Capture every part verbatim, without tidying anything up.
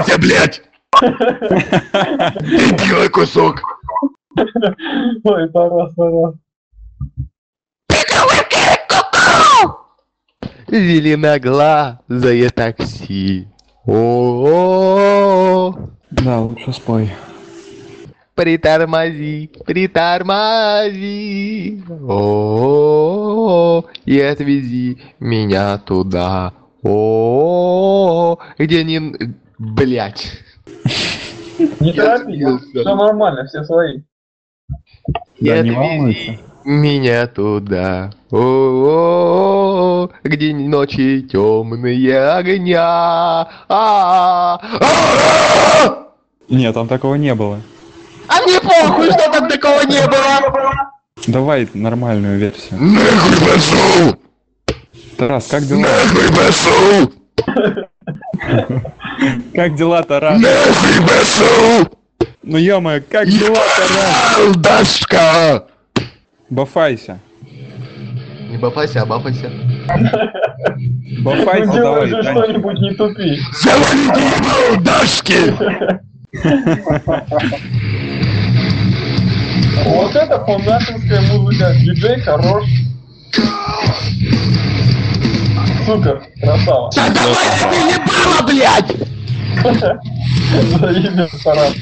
Заткнися, блядь! Дебилый кусок! Ой, Тарас, Тарас. Зеленоглазое такси. О-о-о. Да, лучше спой. Притормози, притормози. О-о-о. И отвези меня туда. О-о-о. Где не... Блять. Не торопись, все нормально, все свои. Да, не волнуйся. Меня туда. О-о-о. Где ночи темные огня. А-а-а. Нет, там такого не было. А мне похуй, что там такого не было! Давай нормальную версию. Нахуй пошел! Тарас, как дела? Нахуй пошел! Как дела, Тарас? Нахуй пошел! Ну ё-моё, как дела, Тарас? Алдашка! Бафайся. Не бафайся, а бафайся. Бафайся, Ну делай давай. же Танчик. что-нибудь, не тупи. Завалите его, алдашки! Вот это фанатинская музыка. Диджей хорош. Супер, красава. Да давай ты не было, блядь! Заебись, Тарас.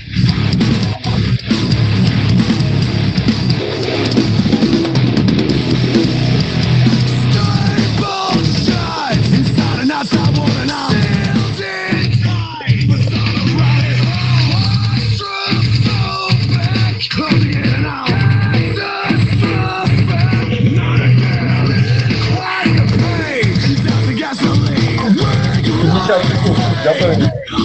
пятьдесят секунд, готовимся.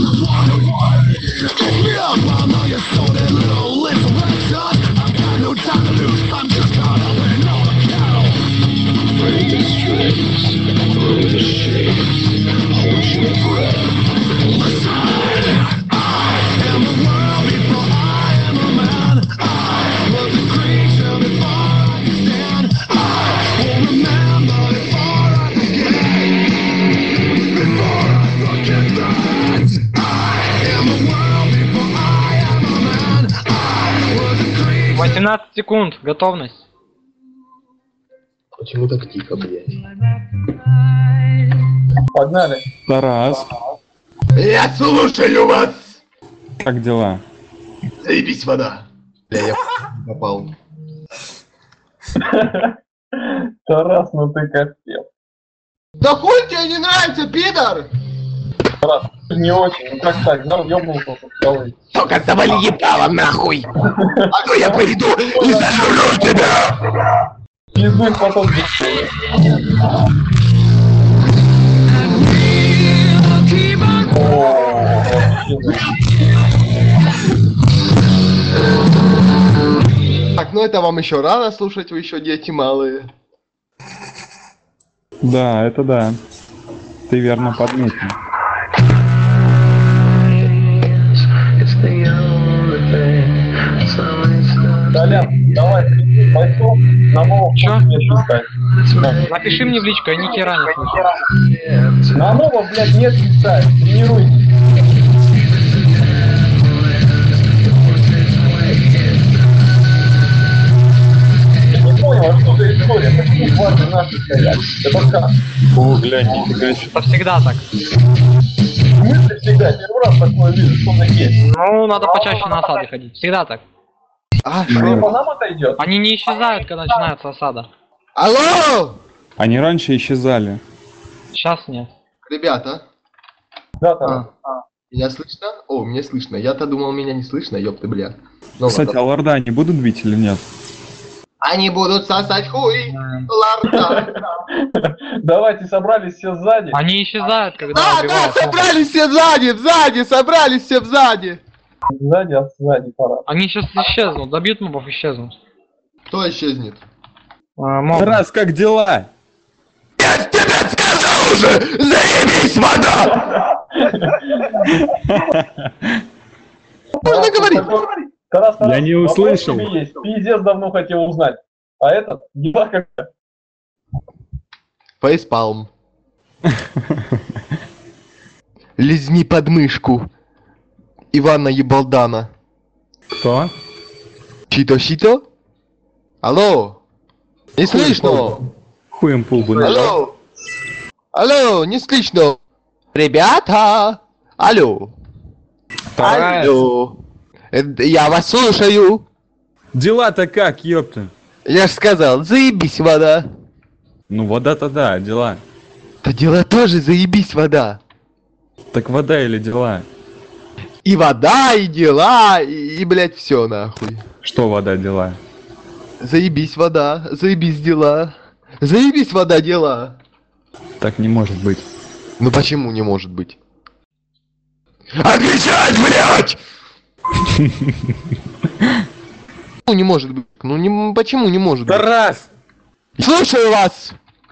восемнадцать секунд, готовность. Почему так тихо, блядь? Погнали. Тарас, Я слушаю вас! как дела? Заебись вода! Бля, я попал. Тарас, ну ты капец. Да хуй тебе не нравится, пидор! Тарас, не очень, ну как так, да, ёбнулся тут в голове. Сука, завали ебало нахуй! А то я пойду и зажру тебя! Пиздуй потом. Так, ну это вам еще рано слушать, вы еще дети малые. Да, это да. Ты верно подметил. Толян, давай, пойдем на новом Чё? нет писать. Напиши мне в личку, я ни хера не слышу. На новом, блядь, нет писать. Тренируйтесь. Я не понял, а что за история? Почему дважды наши стоят? Это как? О, глянь, нифига себе. Это всегда так. В смысле всегда? Первый раз такое вижу, что на есть. Ну, надо почаще на осады ходить. Всегда так. А, Что, Нет. по нам отойдет? Они не исчезают, когда начинается осада. алло! Они раньше исчезали. Сейчас нет. Ребята, Да, там. меня слышно? О, меня слышно. Я-то думал, меня не слышно, ёпты, бля. Ну, Кстати, ладно. а лорда они будут бить или нет? Они будут сосать хуй, ларда. Давайте собрались все сзади. Они исчезают, когда Да, да, убивают. собрались все сзади, сзади, собрались все сзади. Сзади, а сзади пора. Они сейчас исчезнут, добьют мобов, исчезнут. Кто исчезнет? А, мобы. Тарас, как дела? Я тебе сказал уже, заебись, вода! Можно говорить? Тарас, Тарас, Я не вопрос услышал. тебе есть. Пиздец давно хотел узнать. А этот, дела как... Фейспалм. Лизни подмышку. Ивана Ебалдана. Кто? Чито-сито? Алло? Не слышно? Хуем пул бы нажал. Алло? Алло, не слышно? Ребята! Алло? Тарас. Алло? Э, Я вас слушаю. Дела-то как, ёпта? Я ж сказал, заебись вода. Ну вода-то да, дела. Да дела тоже заебись вода. Так вода или дела? И вода, и дела, и, и блядь, все нахуй. Что вода, дела? Заебись вода, заебись дела. Заебись вода, дела. Так не может быть. Ну почему не может быть? Отвечать, блядь! Ну не может быть. Ну не, почему не может быть? Тарас! Слушаю вас!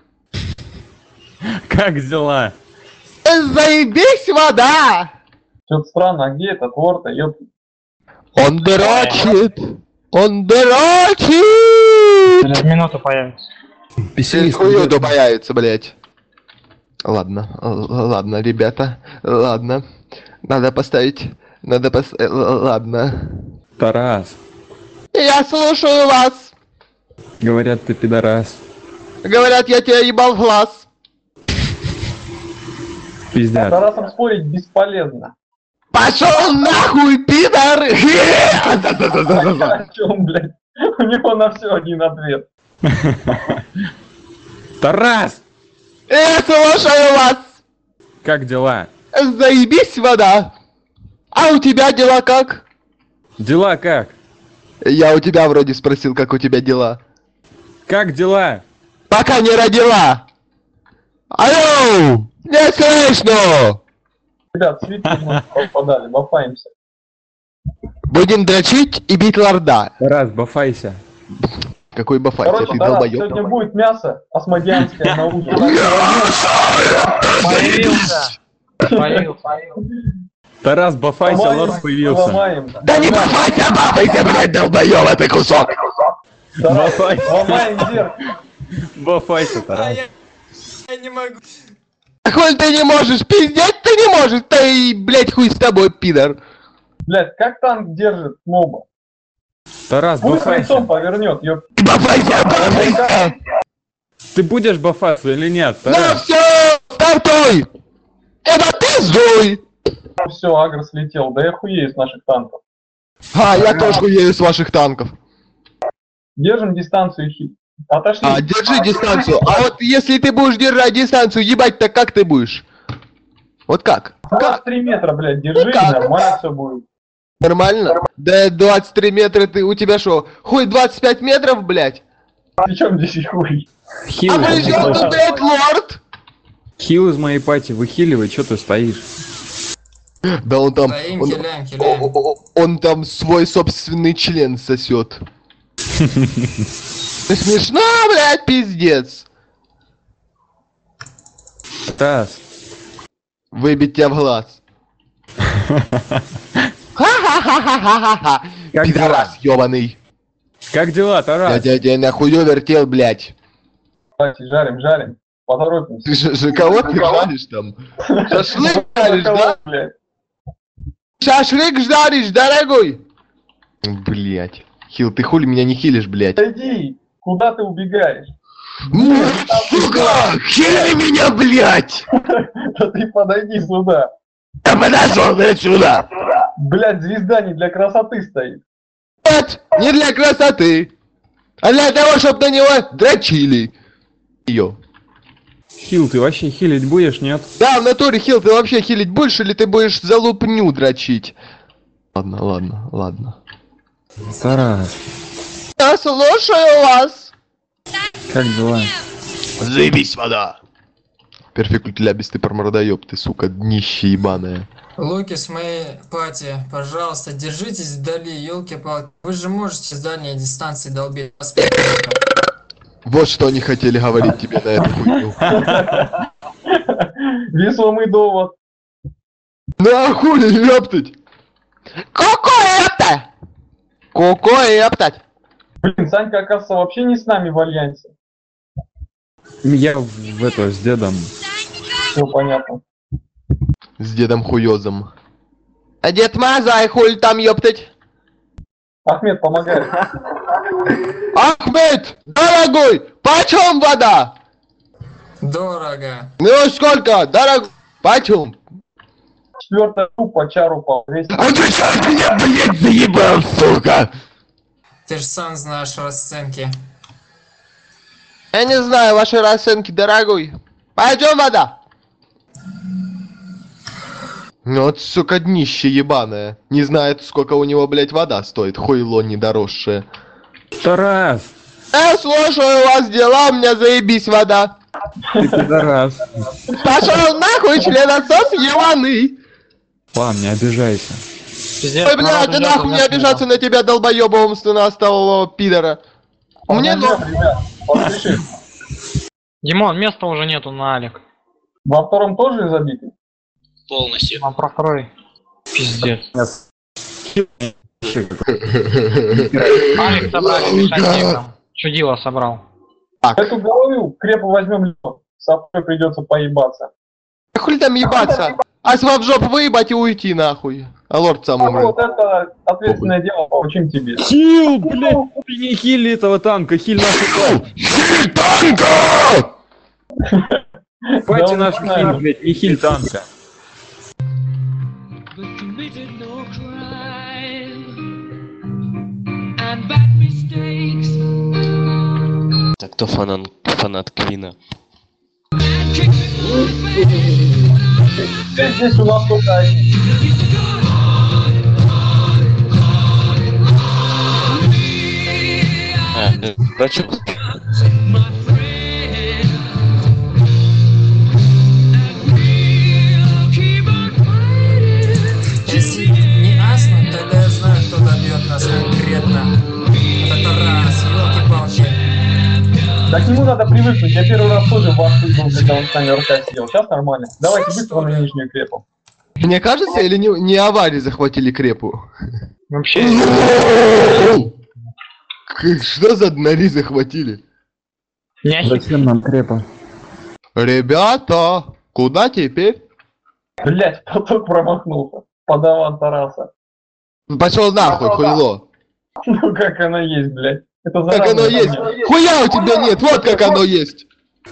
Как дела? Заебись вода! Что-то странно, а где этот вор-то, ёпта? Он дрочит! Он дрочит! Через минуту появится. Через хуёду появится, блядь. Ладно, л- ладно, ребята, ладно. Надо поставить, надо пос... э, л- Ладно. Тарас. Я слушаю вас. Говорят, ты пидорас. Говорят, я тебя ебал в глаз. С Пиздят. Тарасом спорить бесполезно. Пошел нахуй, пидор! О чем, блядь? У него на все один ответ. Тарас! Я слушаю вас. Как дела? Заебись вода. А у тебя дела как? Дела как? Я у тебя вроде спросил, как у тебя дела. Как дела? Пока не родила. Алло! Не слышно! Ребят, свитки мы подали, бафаемся. Будем дрочить и бить лорда. Тарас, бафайся. Какой бафайся, Короче, ты Тарас, долбоёб. сегодня будет мясо осмодианское на ужин. Появился. Появился. Тарас, бафайся, лорд появился. Ломаем. Да не бафайся, бафайся, блядь, долбоёб, ты кусок. Тарас, Бафайся. ломаем вверх. Бафайся, Тарас. Я не могу. А хуй ты не можешь, пиздеть ты не можешь, ты, блядь, хуй с тобой, пидор. Блядь, как танк держит моба? Тарас, Пусть лицом бафайся. повернет, ёп. Бафайся, бафайся. Ты будешь бафаться или нет, Ну Тарас? все, стартуй. Это ты сдуй. Все, агро слетел. Да я хуею с наших танков. А, я тоже хуею с ваших танков. Держим дистанцию хит. Отошли. А, держи дистанцию. А вот если ты будешь держать дистанцию, ебать, так как ты будешь? Вот как? Как? двадцать три метра, блядь, держи, Ну как? нормально все будет. Нормально? Да двадцать три метра ты, у тебя что, хуй двадцать пять метров, блядь? Причем здесь хуй? Хил, А при чем тут, блядь, лорд? хил из моей пати, выхиливай, что ты стоишь? Да он там, Стоим, он, хиляем, хиляем. о- о- о- он там свой собственный член сосет. Ты смешно, блядь, пиздец. Тарас. Выбить тебя в глаз. Ха-ха-ха-ха-ха-ха. Как Пидорас ёбаный. Как дела, Я Тарас? тебя тебя на хую вертел, блядь. Давайте, жарим, жарим. Поторопимся. Ты же, же кого ты жаришь там? Шашлык жаришь, да? Блядь. Шашлык жаришь, дорогой. Блядь. Хил, ты хули меня не хилишь, блядь? Иди, куда ты убегаешь? Ну, сука, хили меня, блядь. Да ты подойди сюда. Я подошел, блядь, сюда. Блядь, звезда не для красоты стоит. Нет, не для красоты, а для того, чтобы на него дрочили. Ее. Хил, ты вообще хилить будешь, нет? Да, в натуре, Хил, ты вообще хилить будешь или ты будешь за лупню дрочить? Ладно, ладно, ладно. Тарас, Я слушаю вас. как дела? Заебись, вода. Перфект лябис, ты промордоёб, ты, сука, днище ебаное. Луки с моей пати, пожалуйста, держитесь вдали, елки-палки. Вы же можете с дальней дистанции долбить. двадцать пять метров. Вот что они хотели говорить тебе на эту хуйню. Весомый довод. На хули ептать? Ко-ко ептать? Ко-ко ептать? Блин, Санька, оказывается, вообще не с нами в альянсе. Я в, в это, с дедом. Все понятно. С дедом хуёзом. А Дед Мазай, хуй там, ёптать. Ахмед, помогай. Ахмед, дорогой, почем вода? Дорого. Ну сколько, дорогой, почем? Четвертая группа, чару по двести. А ты сейчас меня, блядь, заебал, сука! Ты же сам знаешь расценки. Я не знаю ваши расценки, дорогой. Почем вода? Ну вот, сука, днище ебаное. Не знает, сколько у него, блядь, вода стоит. Хуйло недоросшее. Тарас, Я слушаю вас, дела, у меня заебись вода. ты пидорас. Пошел нахуй, членосос ебаный. Ладно, не обижайся. Пиздец, Ой, блядь, народ да идет, нахуй мне идет, обижаться на тебя, долбоеба умственно оставленного пидора. Мне, ну... Помогай, ребят, поспеши. идет. Димон, места уже нету на Алик. Во втором тоже забитый? Полностью. А про второй. Пиздец. Алик собрали, мешать некому. Чудило собрал. Эту голову крепо возьмем лёг. С собой придется поебаться. А хули там ебаться? А в жопу выебать и уйти нахуй. А лорд сам А умрет. вот это ответственное дело, поручим тебе. Хил, блядь, ты не хили этого танка, хиль нашу. Танка! Хватит Да, нашу знаю. хиль, блядь, не хиль танка. but committed no crime and bad mistakes. Так кто фанат, фанат Квина? Здесь у нас только один. А, э, врачок. Если не Асма, тогда я знаю, кто добьет нас конкретно. Это раз, елки-палки. Да к нему надо привыкнуть. Я первый раз тоже в ахуе был, когда он с нами РК сидел. Сейчас нормально. Давайте Что, быстро что на ли? нижнюю крепу. Мне кажется, или не, не аварии захватили крепу? Вообще, К- Что за днари захватили? не Зачем нам крепа? Ребята, куда теперь? Блять, поток промахнулся. Подаван Тараса. Пошел нахуй, хуйло. Ну как оно есть, блять. Это Как заразно оно по есть? мне. Хуя у тебя нет, вот как оно есть.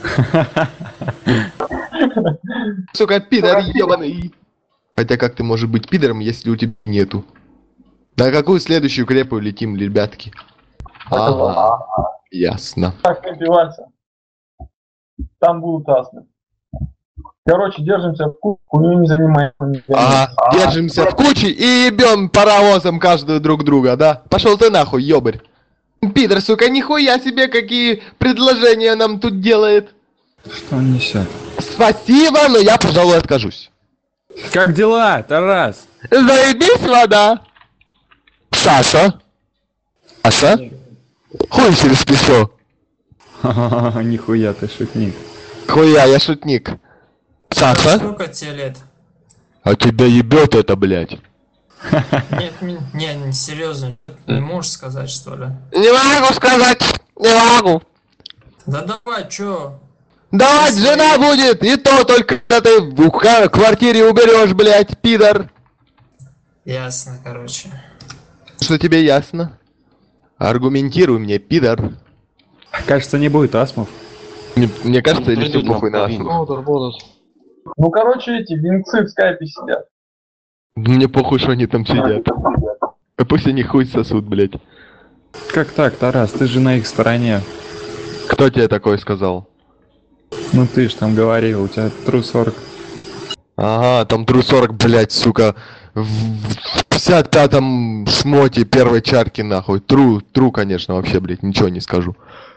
Сука, пидор ебаный. Хотя как ты можешь быть пидором, если у тебя нету? На какую следующую крепу летим, ребятки? Ага, ясно. Так, напиваться. Там будут асны. Короче, держимся в кучку, ну не занимаем. Ага, держимся в куче и ебем паровозом каждую друг друга, да? Пошел ты нахуй, ёбарь. Пидор, сука, нихуя себе, какие предложения нам тут делает. Что он несет? Спасибо, но я, пожалуй, откажусь. Как дела, Тарас? Заебись, вода. Саша. Саша? Хуй через плечо. Ха-ха-ха, нихуя ты шутник. Хуя, я шутник. Саша? Сколько тебе лет? А тебя ебет это, блядь. Нет, ми- не, не, серьезно. Не можешь сказать, что ли? Не могу сказать, не могу. Да давай, чё? Давай, жена будет, и то только когда ты в ка- квартире уберешь, блядь, пидор. Ясно, короче. Что тебе ясно? Аргументируй мне, пидор. Кажется, не будет асмов. Мне, мне кажется, или все Придут похуй на нам асму? будут, будут. Ну короче, эти венцы в скайпе сидят. Мне похуй, что они там сидят. А пусть они хуй сосут, блядь. Как так, Тарас? Ты же на их стороне. Кто тебе такое сказал? Ну ты ж там говорил, у тебя тру сорок. Ага, там тру сорок, блядь, сука, в в пятьдесят пятом шмоте первой чарки, нахуй. Тру, тру, конечно, вообще, блядь, ничего не скажу.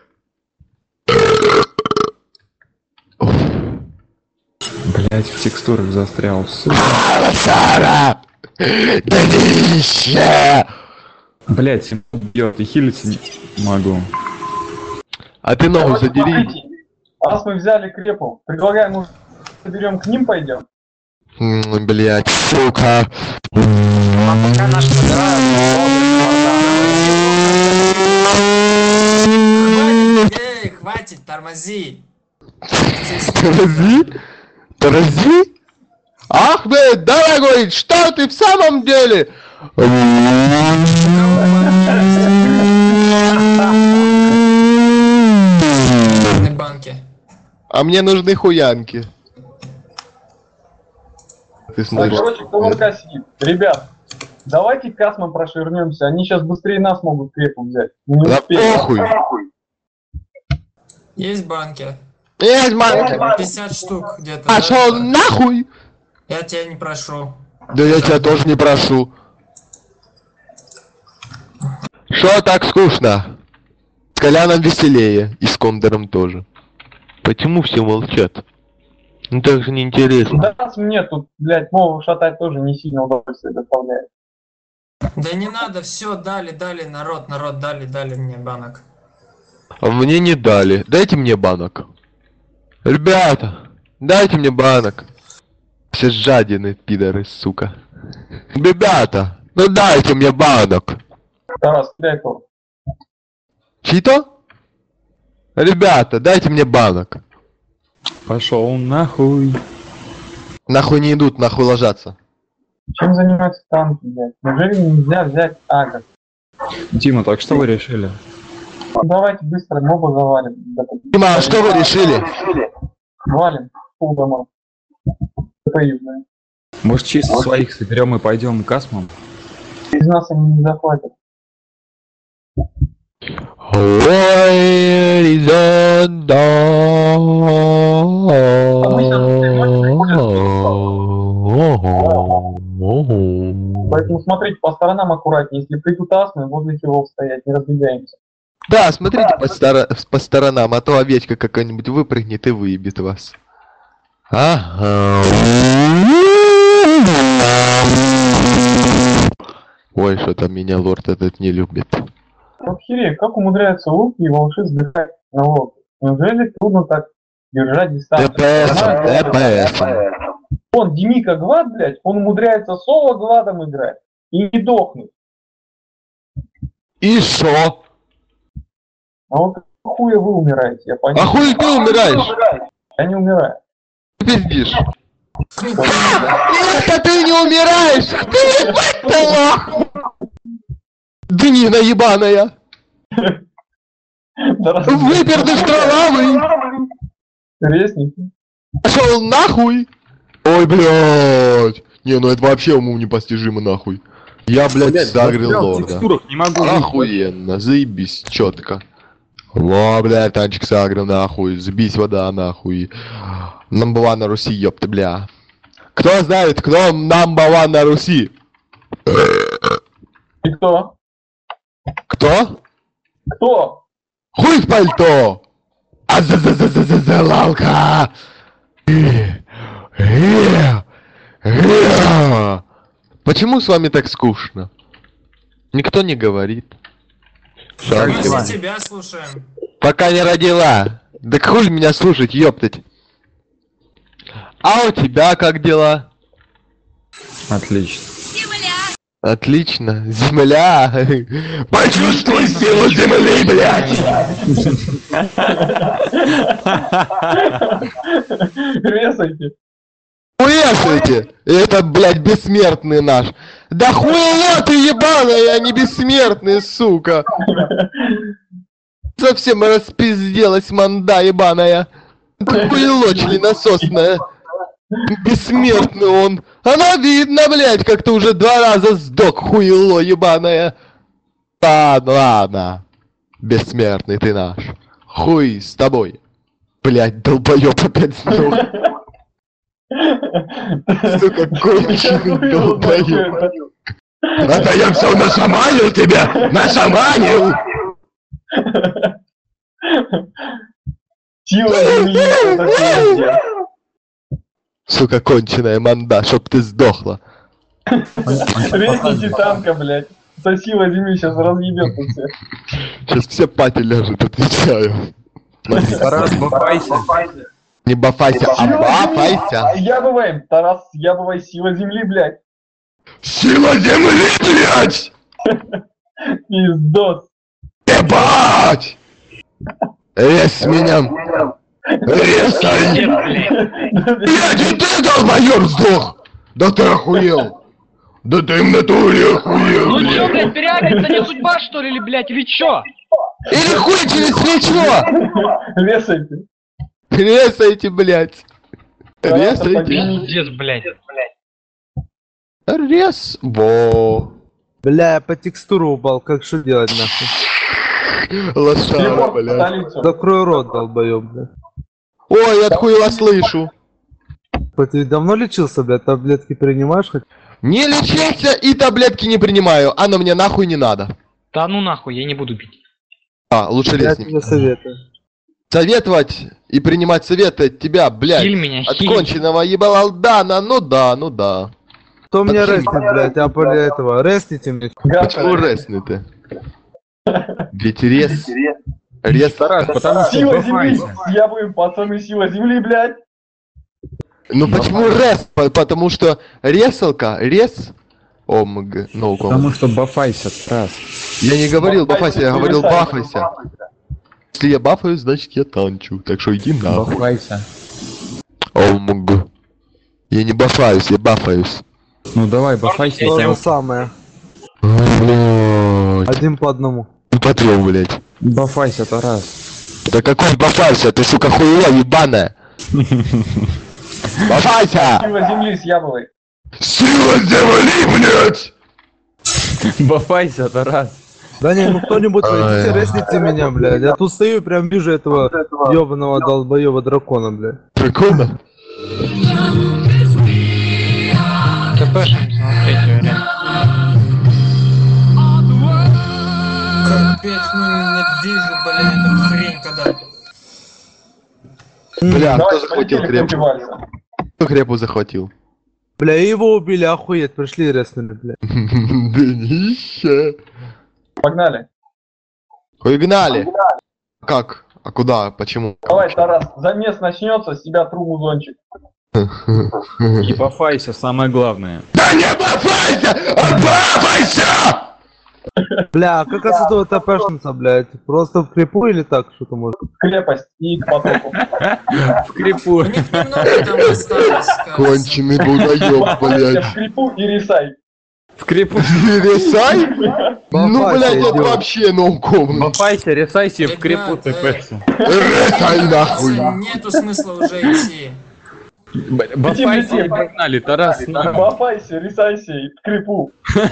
Блять, в текстурах застрял, сука. Сара! Днище! Блять, бьет, и хилиться не могу. А ты ногу Короче, задери. смотрите, раз мы взяли крепу, предлагаем, может, соберем к ним пойдем? М, Блядь, сука. Пока наш Хватит, эй, хватит, тормози. Здесь- Тормози? Тормози? Ахмед, дорогой, что ты в самом деле? В банке. А мне нужны хуянки. Ты Ну, смотришь. короче, кто в РК сидит. Ребят, давайте к касмам прошвырнемся. Они сейчас быстрее нас могут крепу взять. Мы не Да успеем. похуй. Есть банки. Есть банки. пятьдесят штук где-то. А да? что нахуй? Я тебя не прошу. Да я тебя тоже не прошу. Шо так скучно? С Коляном веселее. И с Кондором тоже. Почему все молчат? Ну так же неинтересно. Да, мне тут, блядь, мову шатать тоже не сильно удовольствие доставляет. Да не надо, все, дали, дали, народ, народ, дали, дали мне банок. А мне не дали. Дайте мне банок. Ребята, дайте мне банок. Все жадины, пидоры, сука. Ребята, ну дайте мне банок. Тарас, кидай кого. Чьи-то? Ребята, дайте мне банок. Пошел нахуй. Нахуй не идут, нахуй ложатся. Чем занимаются танки, блядь? Неужели нельзя взять агр? Дима, так что вы решили? Ну, давайте быстро моба завалим. Да, Дима, а что вы решили? Валим, пол дома. Это южное. Может, чисто своих соберем и пойдем к касмам? Из нас они не захватят. Поэтому смотрите по сторонам аккуратнее. Если придут асмы, возле чего стоять, не разбегаемся. Да, смотрите по, стора- по сторонам, а то овечка какая-нибудь выпрыгнет и выебет вас. Ага. Ой, что-то меня лорд этот не любит. Охереть, как умудряются луки и волши сдыхать на волке? Неужели трудно так держать дистанцию? ДПС, Она- ДПС. Вон, Демика Глад, блядь, он умудряется соло Гладом играть и не дохнуть. И шо? А вот хуя вы умираете, я понял. А хуй ты умираешь? Я не умираю. Ты пиздишь. Это ты не умираешь! Ты ебать-то нахуй! Днина ебаная! Выпердыш кровавый! Резники. Пошел нахуй! Ой, блядь! Не, ну это вообще уму непостижимо нахуй. Я, блядь, загрел лорда. Не могу. Охуенно, заебись, четко. Во, блядь, танчик сагрил нахуй, сбись вода нахуй. Намбова на Руси, ёпта, бля. Кто знает, кто намбова на Руси? И кто? Кто? Кто? Хуй в пальто! А за за за за за за лалка! Почему с вами так скучно? Никто не говорит. Как Мы дела? все тебя слушаем. Пока не родила. Да хуй меня слушать, ёптать. А у тебя как дела? Отлично. Отлично. Земля. Почувствуй силу земли, блядь. Резайте. Уехайте. Это, блядь, бессмертный наш. Да хуйло ты ебаная, а не бессмертный, сука. Совсем распизделась манда ебаная. Это хуйло членососное. Бессмертный он. Оно видно, блядь, как ты уже два раза сдох, хуйло ебаное. Ладно, ладно. Бессмертный ты наш. Хуй с тобой. Блядь, долбоёб опять сдох. Сука, конченый долбоёб. Это я все нашаманил тебя! Нашаманил! Сила земли. Это пиздец. Сука, конченая манда, чтоб ты сдохла. Резните танка, блядь. Это сила земли сейчас разъебет тут всех. Сейчас все пати ляжут, отвечаю. Тарас, бафайся. Не бафайся, а бафайся. Ябываем, Тарас, ябывай, сила земли, блядь. Сила земли, блядь! Пиздос. Ебать! Рез меня! Резай! Блядь, вот ты долбоёб сдох! Да ты охуел! Да ты в натуре охуел, Ну чё, блядь! блядь, переагриться не судьба, что ли, или, блядь, или чё? Или хуй через плечо! Лесайте. Резайте, блядь! Резайте! Пиздец, блядь. Рез! Во! Бля, я по текстуру упал, как что делать нахуй? Лошара, Телепорт в блядь. столицу. Закрой рот, долбоёб, бля. Ой, я хуя слышу! Хоть ты давно лечился, бля, таблетки принимаешь хоть? Не лечился и таблетки не принимаю, оно мне нахуй не надо. Да ну нахуй, я не буду пить. А, лучше Я лесник. тебе советую. Советовать и принимать советы от тебя, блядь. Хиль меня, От хиль. конченого ебалалдана, ну да, ну да. Кто меня Почему? резнит, блядь, я после этого, ресните мне. Почему ресны ты? Ведь рез... Рез... Тарас, потому что Сила земли. бафайся. Я будем пацаны, сила земли, блядь. Ну почему рез? По- Потому что резалка, рез... Омг, no comment. Потому что бафайся, Тарас. Я не говорил бафайся, я говорил Перестань. бафайся. Если я бафаюсь, значит я танчу. Так что иди нахуй. Бафайся. Омг. Я не бафаюсь, я бафаюсь. Ну давай, бафайся. То я- же самое. Блядь. Один по одному. По трём, блядь. Бафайся, Тарас. Да какой бафайся? Ты, сука, хуйня ебаная. Бафайся! Сила земли с яблой. Сила земли, блядь! Бафайся, Тарас. Да не, ну кто-нибудь, Ай. идите, ресните меня, блядь. Я тут стою и прям вижу этого ёбаного долбоёба дракона, блядь. Прикольно? КПшим на третью реально. Капец, ну ненавижу, блин, эту хрень, когда... Бля, кто Давайте захватил полетели крепу? пробиваться. Кто крепу захватил? Бля, и его убили, охуеть, пришли и реснули, блядь. Днище. Погнали. Угнали. Как? А куда? Почему? Давай, Тарас, замес начнется, с тебя тру музончик. И бафайся, самое главное. Да не бафайся! А бафайся! Бля, а как от этого ТПшница, блядь? Просто в крипу или так что-то может? Крепость и к потоку. В крипу. У них немного там осталось, кажется. Конченый булдаёб, Бафайся блядь. в крипу и рисай. В крипу. Ресай? Ну, Бафайся, блядь, это идиот. вообще ноуком. Бафайся, рисайся и в крипу Ребят, э, тэпэшься. Ресай нахуй. Нету смысла уже идти. Бафайся и летим. погнали, Тарас с нами. Бафайся, рисайся и к крипу.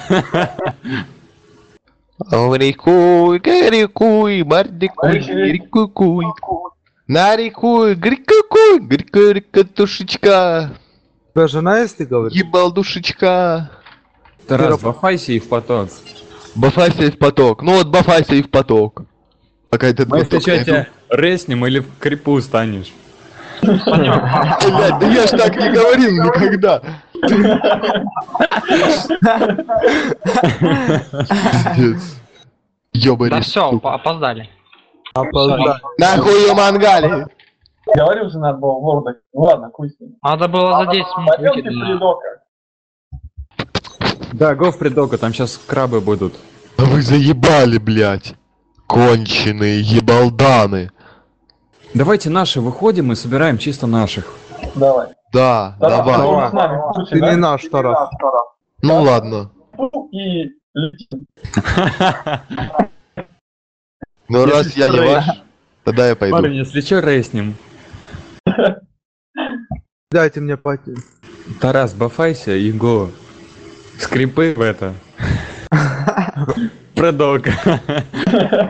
Рекуй, рекуй, мордикуй, рекуй. На реку, грикуй, грика, река, душечка. У тебя жена есть, ты говоришь? Ебал душечка. Тарас, бафайся и в поток. Бафайся и в поток. Ну вот бафайся и в поток. Пока этот Мы поток сейчас найду. тебя резнем или в крипу станешь. Блядь, да я ж так не говорил никогда. Пиздец. Ёбаный Да все, сука. опоздали. Опоздали. Нахуй ее мангали. Говорил же, надо было в лорда. Ну ладно, хуй с ним. Надо было за десять минут выйти Пойдемте в для... придока. Да, го в придока, там сейчас крабы будут. Да вы заебали, блядь. Конченые ебалданы. Давайте наши выходим и собираем чисто наших. Давай. Да, Тарас, давай. ты с нами, в случае, Ты да? не наш, Тарас. Ну ладно. Фу, И летим. Ну раз я не ваш, тогда я пойду. Парень, если чё, резнем. Дайте мне пати. Тарас, бафайся и го. Скрипы в это. Придок.